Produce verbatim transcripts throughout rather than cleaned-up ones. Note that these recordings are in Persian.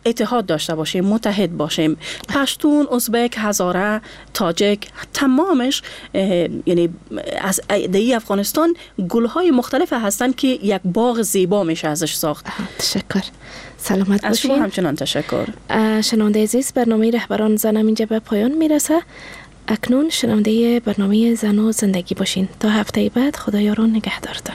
اتحاد داشته باشیم، متحد باشیم. پشتون، ازبک، هزاره، تاجک، تمامش یعنی از ایده افغانستان گل‌های مختلف هستند که یک باغ زیبا میشه ازش ساخت. تشکر. سلامت باشین. از شما همچنان تشکر. شنونده عزیز، برنامه رهبران زنم اینجا به پایان میرسه. اکنون شنونده برنامه زن و زندگی باشین. تا هفته بعد خدایارون نگهدارتان.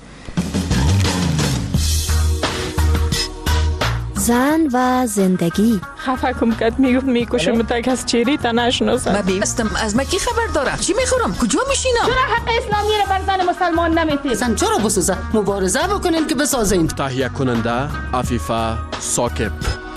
زن و زندگی. خفه کم کد میگفت میکشم تک از چیری تا نشناسم. من بیستم از من کی خبر داره؟ چی میخورم؟ کجا میشینم؟ چرا حق اسلامی رو بر زن مسلمان نمیتید؟ زن چرا بسازه؟ مبارزه بکنین که بسازین. تهیه کننده عفیفه ثاقب.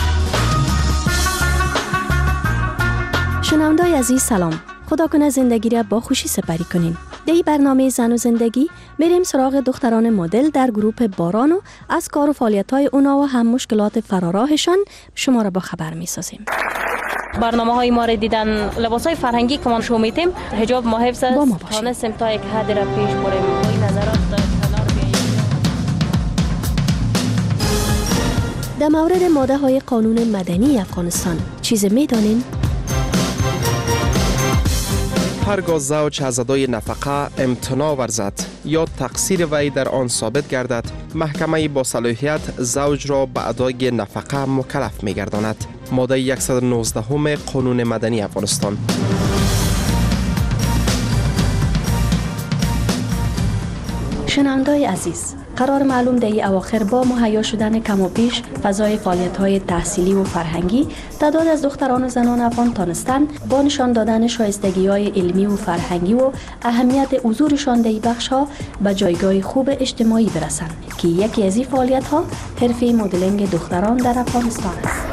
شنونده‌های عزیز سلام. خدا کنه زندگی را با خوشی سپری کنین. در این برنامه زن و زندگی میریم سراغ دختران مدل در گروه باران و از کار و فعالیت‌های اونا و هم مشکلات فراراهشان شما را با خبر می‌سازیم. برنامه های ما را دیدن، لباس های فرهنگی که ما شو میتیم، حجاب ما حفظ است، تانستیم تا یک حد را پیش بریم. این نظرات کنار بیاییم. در مورد ماده های قانون مدنی افغانستان چیز میدانین؟ هرگاه زوج از ادای نفقه امتناع ورزد یا تقصیر وی در آن ثابت گردد، محکمه با صلاحیت زوج را به ادای نفقه مکلف می‌گرداند. ماده صد و نوزده قانون مدنی افغانستان. شنونده‌های عزیز، قرار معلوم در این اواخر با مهیا شدن کم و بیش فضای فعالیت‌های تحصیلی و فرهنگی، تعداد از دختران و زنان افغان تانستن با نشان دادن شایستگی‌های علمی و فرهنگی و اهمیت حضورشان در این بخش‌ها به جایگاه خوب اجتماعی برسند که یکی از این فعالیت‌ها حرفه مدلینگ دختران در افغانستان است.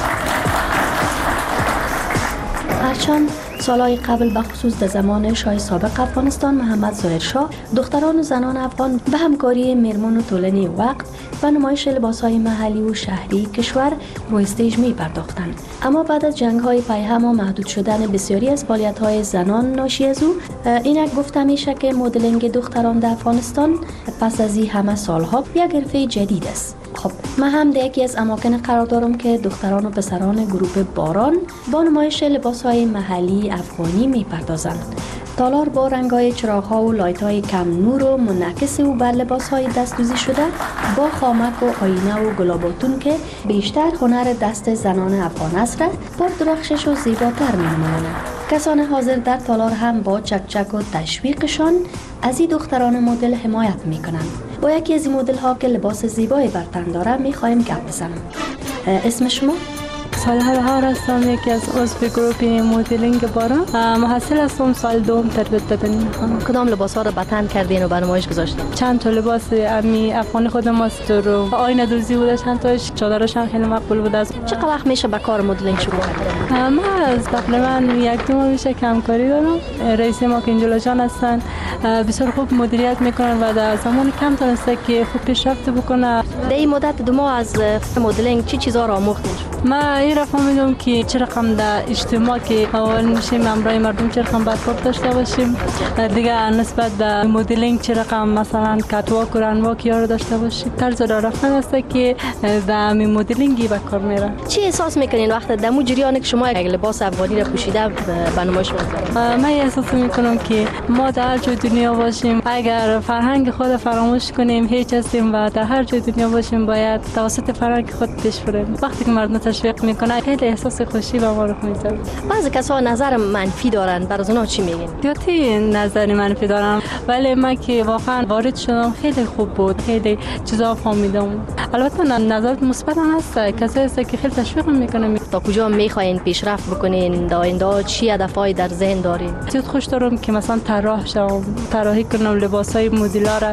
هرچند سالهای قبل به خصوص در زمان شاه سابق افغانستان محمد ظاهر شاه، دختران و زنان افغان به همکاری مرمون و طولانی وقت و نمایش لباسهای محلی و شهری کشور روی استیج می پرداختند. اما بعد از جنگ‌های پیهم و محدود شدن بسیاری از فعالیت‌های زنان ناشی از او، اینک گفته میشه که مدلینگ دختران در افغانستان پس از این همه سالها یک حرفه جدید است. خب من هم در یکی از اماکن قرار دارم که دختران و پسران گروه باران با نمایش لباسهای محلی افغانی میپردازند. تالار با رنگ‌های چراغ‌ها و لایت‌های کم نور و منعکس او بر لباس‌های دست‌دوزی شده با خامک و آینه و گلاباتون که بیشتر هنر دست زنان افغان است را پر درخشش و زیباتر می‌نمایند. کسان حاضر در تالار هم با چکچک و تشویقشان از این دختران مدل حمایت می‌کنند. با یکی از این مدل‌ها که لباس زیبایی بر تن داره می‌خوایم گپ بزنیم. اسم شما؟ سالها ها هستم، یکی از عضو گروه مدلینگ باران. محصل هستم، سال دوم تربیت دادنی می‌خوام. کدام لباس‌ها رو به تن کردین و به نمایش گذاشتین؟ چند تا لباس امی افغانی خودم است رو آینه دوزی بوده، چند تاش چادرش هم خیلی مقبول بوده. چقدر وقت میشه به کار مدلینگ شروع کردین؟ ما از تقریبا یک دو ماه میشه کمکاری دارم. رئیس ما که انجلا جان هستن بسیار خوب مدیریت میکنن و در زمان کم تونسته که خوب پیشرفت بکنه. در این مدت دو ماه از مدلینگ چی چیزا را آموختین؟ ما این را فهمیدم که چه رقم در اجتماع که اول میشیم امرای مردم چه رقم برخورد داشته باشیم، دیگه نسبت به مدلینگ چه رقم مثلا کاتواک و رنواک یارو داشته باشیم. طرز راه رفتن است که در مدلینگی به کار میره. چی احساس میکنین وقتی در مو جریان که شما یک لباس افغانی را پوشیده به نمایش میذارید؟ من احساس میکنم که ما در هر جای دنیا باشیم، اگر فرهنگ خود فراموش کنیم هیچ هستیم و در هر جای دنیا باشیم باید توسط فرهنگ خود پیش بریم. وقتی که مردم تشویق میکنه خیلی احساس خوشی به ما رو میده. بعضی کسا نظر منفی دارن، برای اونا چی میگین؟ زیادی نظر منفی دارن، ولی من که واقعا وارد شدم خیلی خوب بود، خیلی چیزا فهمیدم. البته نظرات مثبت هم هست، کسایی هست که خیلی تشویق میکنه. تا کجا میخواین پیشرفت بکنین؟ در آینده چی هدفای در ذهن دارین؟ زیاد خوش دارم که مثلا طراح شم، طراحی کنم لباسای مدل‌ها را.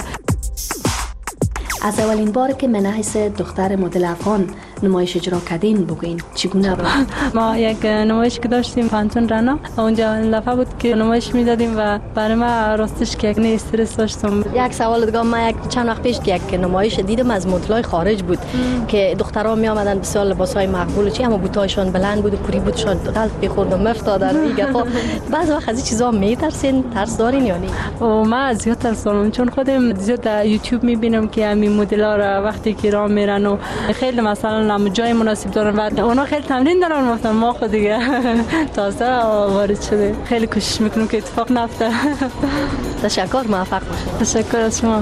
از اولین بار که من حیث دختر مدل افغان نمایش اجرا کردین بگوین چگونه بود؟ ما یک نمایش که داشتیم پانتون رنا، اونجا لفه بود که نمایش میدادیم و برای ما راستش که یک استرس داشتم. یک سوال دیگه، من یک چند وقت پیش یک نمایش دیدم از مدلای خارج بود ام. که دخترها می آمدن بسیار لباسای مقبول چی، اما بوتایشون بلند بود و پوری بود، شون غلط بخورد و مفتادن دیگه. خب بعضی وقت از این چیزا میترسین، ترس دارین یا نه؟ او ما زیاد ترس دارم، چون خودم زیاد در یوتیوب میبینم که همین مدل‌ها را وقتی که راه میرن و خیلی مثلا هم جای مناسب دارن و اونا خیلی تمرین دارن. گفتن ما خود دیگه تازه وارد شده، خیلی کوشش میکنیم که اتفاق نیفته. تشکر، موفق باشید. تشکر از شما.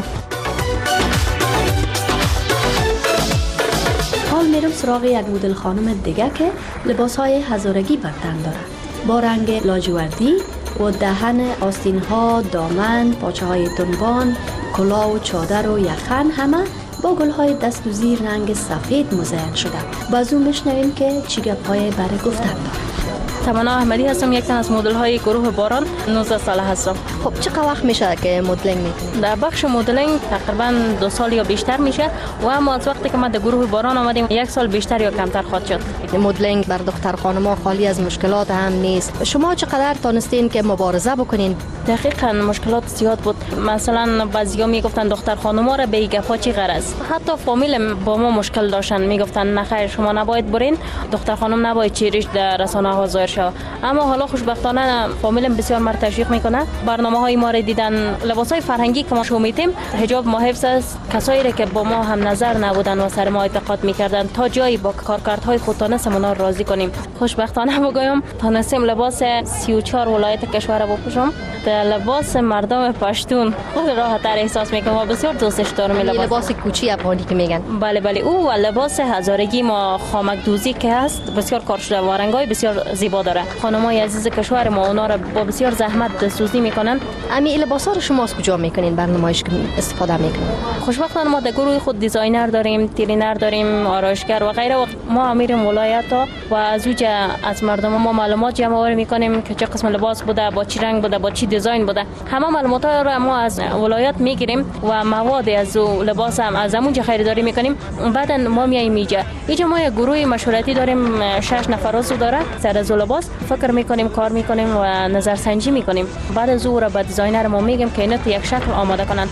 حال میرم سراغ یک مدل خانم دیگه که لباسهای هزارگی بر تن داره، با رنگ لاجوردی و دهن آستین ها، دامن، پاچه های تنبان، کلاه و چادر و یخن همه با گل های دست و زیر رنگ سفید مزین شده. باز اون بشنویم که چی گپ‌های برای گفتن داره. تمنا احمدی هستم، یک تن از مدل های گروه باران، نوزده ساله هستم. خب چقدر وقت میشه که مدلینگ میکنید؟ در بخش مدلینگ تقریبا دو سال یا بیشتر میشه و اما از وقتی که ما در گروه باران آمدیم یک سال بیشتر یا کمتر خواهد شد. مدلینگ بر دختر خانم‌ها خالی از مشکلات هم نیست. شما چقدر تونستین که مبارزه بکنین؟ دقیقاً مشکلات زیاد بود. مثلا بعضیا میگفتن دختر خانم‌ها را به این گپا چی غرض. حتی فامیل با ما مشکل داشتن، میگفتن نه خیر شما نباید برین، دختر خانم نباید چیریش در رسانه‌ها ظاهر شه. اما حالا خوشبختانه فامیلم بسیار مرا تشویق میکنه. برنامه‌های ما را دیدن، لباسای فرهنگی که ما شو میتیم، حجاب ما حفظ است. کسایی را که با ما هم نظر نبودن و سر ما اعتقاد میکردن تا جایی با کارکردهای خود تونستیم اونا را راضی کنیم. خوشبختانه بگویم تونستیم لباس سی و چهار ولایت کشور را بپوشم. لباس مردم پشتون خود راحت‌تر احساس میکنم و بسیار دوستش دارم. لباس لباس کوچی افغانی که میگن. بله بله، او و لباس هزارگی ما خامک دوزی که هست بسیار کار شده و رنگای بسیار زیبا داره. خانمای عزیز کشور ما اونا را با بسیار زحمت دستسوزی میکنن. امی لباسا رو شما از کجا میکنین؟ بر نمایش استفاده میکنین؟ خوشبختانه ما در گروه خود دیزاینر داریم، ترینر داریم، آرایشگر و غیره و ما میریم ولایت ها و از اوج از مردم ما معلومات جمع آوری میکنیم که چه قسم لباس بوده، با چی رنگ بوده، با چی دیزاین بوده. همه معلومات را ما از ولایت میگیریم و مواد از لباس هم از اونجا خریداری میکنیم. بعدا ما میایم اینجا. اینجا ما یک گروه مشورتی داریم، شش نفر عضو داره. سر از لباس فکر میکنیم، کار میکنیم و نظر سنجی میکنیم. بعد از اون را به دیزاینر ما میگیم که اینا تو یک شکل آماده کنند.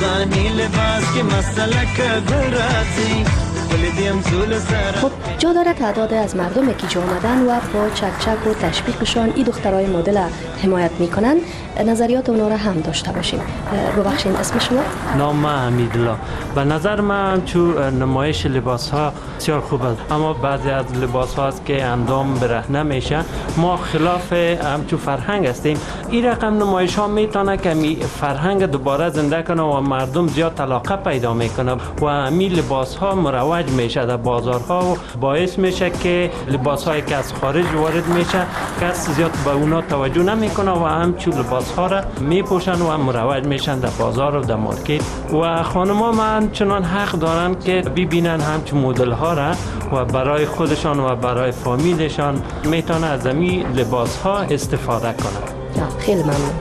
خب جا داره تعداد از مردم که جا آمدن و با چک چک و تشویقشان این دخترای مدل حمایت میکنن نظریات اونا را هم داشته باشیم. ببخشید اسم شما؟ نام حمیدالله. به نظر من چون نمایش لباس ها بسیار خوب است، اما بعضی از لباس ها است که اندام برهنه میشه. ما خلاف همچو فرهنگ هستیم. این رقم نمایش ها میتونه که می فرهنگ دوباره زنده کنه و مردم زیاد علاقه پیدا میکنه و همین لباس ها مروج میشه در بازارها و باعث میشه که لباس هایی که از خارج وارد میشه کس زیاد به اونا توجه نمیکنه و همچون لباس ها را میپوشن و مروج میشن در بازار و در مارکت. و خانما من چنان حق دارن که ببینن همچون مدل ها را و برای خودشان و برای فامیلشان میتونه از این لباس ها استفاده کنن. خیلی ممنون.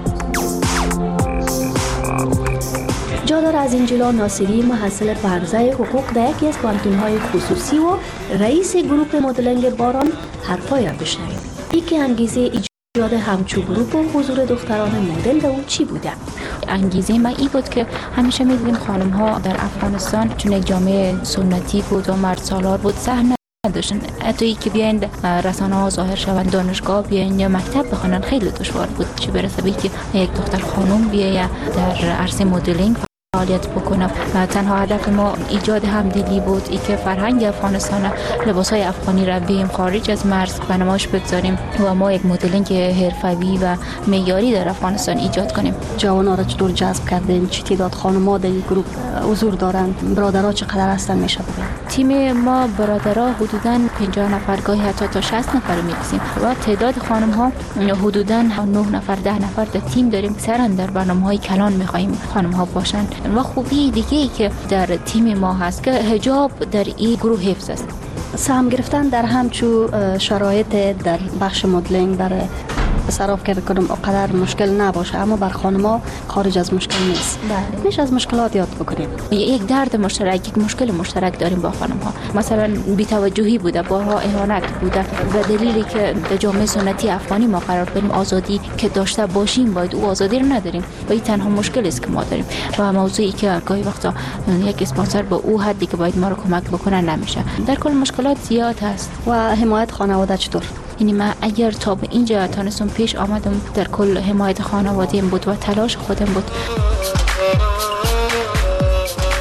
جادار از اینجلا ناصری محصل په حوزه حقوق در یکی از پانتون‌های خصوصی و رئیس گروه مدلینگ باران حرفای را بشنویم. یکی انگیزه ایجاد همچو گروه و حضور دختران مدل در او چی بوده؟ انگیزه ما این بود که همیشه می‌دیدیم خانم‌ها در افغانستان چون یک جامعه سنتی بود و مرد سالار بود سهم نداشتن. حتی که بیاین رسانه ها ظاهر شوند، دانشگاه بیاین یا مکتب بخونن خیلی دشوار بود. چه برسه به که یک دختر خانم بیاید در عرصه مدلینگ فعالیت بکنم. تنها هدف ما ایجاد همدلی بود، ای که فرهنگ افغانستان، لباسای افغانی را بیایم خارج از مرز به نمایش بگذاریم و ما یک مدلینگ حرفه‌ای و معیاری در افغانستان ایجاد کنیم. جوان‌ها را چطور جذب کردین؟ چه تعداد خانم‌ها در این گروه حضور دارند؟ برادرها چقدر هستن میشه بگید؟ تیم ما برادرها حدوداً پنجاه نفر، گاهی حتی تا شصت نفر می‌رسیم و تعداد خانم‌ها حدوداً نه نفر، ده نفر در تیم داریم. سران در برنامه‌های کلان می‌خوایم خانم‌ها باشند. و خوبی دیگه ای که در تیم ما هست که حجاب در این گروه حفظ است. سهم گرفتن در همچو شرایط در بخش مدلینگ در صراف که بکنم اقدر مشکل نباشه، اما بر خانم‌ها خارج از مشکل نیست. بله. میشه از مشکلات یاد بکنیم. یک درد مشترک، یک مشکل مشترک داریم با خانم‌ها. مثلا بی‌توجهی بوده، بارها اهانت بوده و دلیلی که در جامعه سنتی افغانی ما قرار داریم آزادی که داشته باشیم باید او آزادی رو نداریم و این تنها مشکل است که ما داریم و موضوعی که گاهی وقتا یک اسپانسر به او حدی که باید ما رو کمک بکنه نمیشه. در کل مشکلات زیاد هست. و حمایت خانواده چطور؟ یعنی من اگر تا به اینجا تانستم پیش آمدم در کل حمایت خانواده‌ام بود و تلاش خودم بود.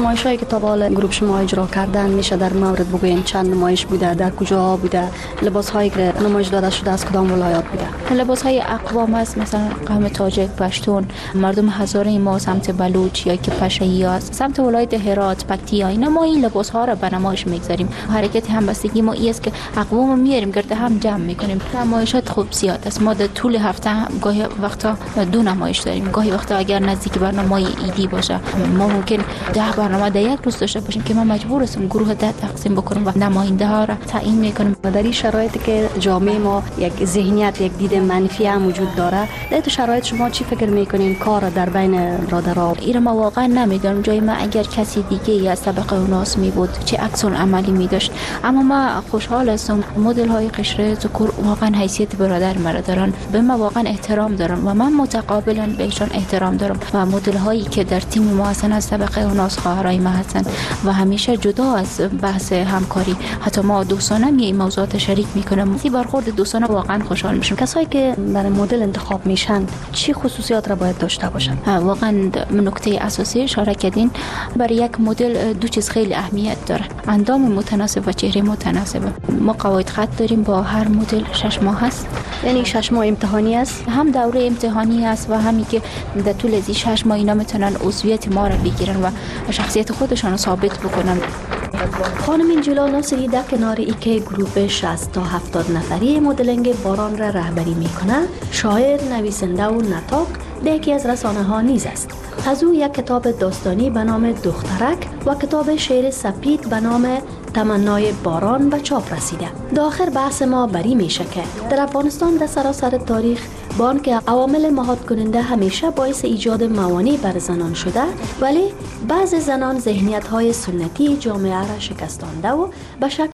نمایش هایی که تا حالا گروه شما اجرا کردن میشه در مورد بگوین چند نمایش بوده، در کجا بوده، لباس هایی که نمایش داده شده از کدام ولایات بوده؟ لباس های اقوام است، مثلا قوم تاجک، پشتون، مردم هزاره ما سمت بلوچ یا که پشه‌ای است، سمت ولایت هرات، پکتیا، اینا ما این لباس ها را به نمایش میگذاریم. حرکت همبستگی ما این است که اقوام رو میاریم گرد هم جمع میکنیم. نمایشات خوب زیاد است. ما در طول هفته گاهی وقتا دو نمایش داریم، گاهی وقتا اگر نزدیک برنامه ایدی باشه ما ممکن ده برنامه در یک روز داشته باشیم که ما مجبور هستیم گروه ده تقسیم بکنیم و نماینده ها را تعیین میکنیم. در این شرایطی که جامعه ما یک ذهنیت، یک دید منفی هم وجود داره، در تو شرایط شما چی فکر میکنین کار در بین برادرها؟ این ما واقعا نمیدونم. جای ما اگر کسی دیگه از طبقه اوناس می بود چه عکس عملی می داشت، اما ما خوشحال هستم. مدل های قشر ذکر واقعا حیثیت برادر مرا دارن، به ما واقعا احترام دارن و من متقابلا بهشون احترام دارم و مدل هایی که در تیم ما هستن از طبقه اوناس خواهرای ما هستن و همیشه جدا از بحث همکاری حتی ما دوستانه می موضوعات شریک میکنم. این برخورد دوستانه واقعا خوشحال میشم. کسایی که برای مدل انتخاب میشن چی خصوصیات را باید داشته باشن؟ واقعا نکته اساسی اشاره کردین، برای یک مدل دو چیز خیلی اهمیت داره: اندام متناسب و چهره متناسب. ما قواعد خط داریم با هر مدل شش ماه هست، یعنی شش ماه امتحانی است، هم دوره امتحانی است و همی که در طول از شش ماه اینا میتونن عضویت ما را بگیرن و شخصیت خودشان رو ثابت بکنن. خانم انجلا ناصری در کنار ای که گروه شصت تا هفتاد نفری مدلنگ باران را رهبری میکنه، شاعر، نویسنده و نطاق در یکی از رسانه ها نیز است. از او یک کتاب داستانی به نام دخترک و کتاب شعر سپید به نام تمنای باران به چاپ رسیده. در آخر بحث ما بری میشه که در افغانستان در سراسر تاریخ بان که عوامل مهاد کننده همیشه باعث ایجاد موانع بر زنان شده، ولی بعض زنان ذهنیت های سنتی جامعه را شکستانده و به شکل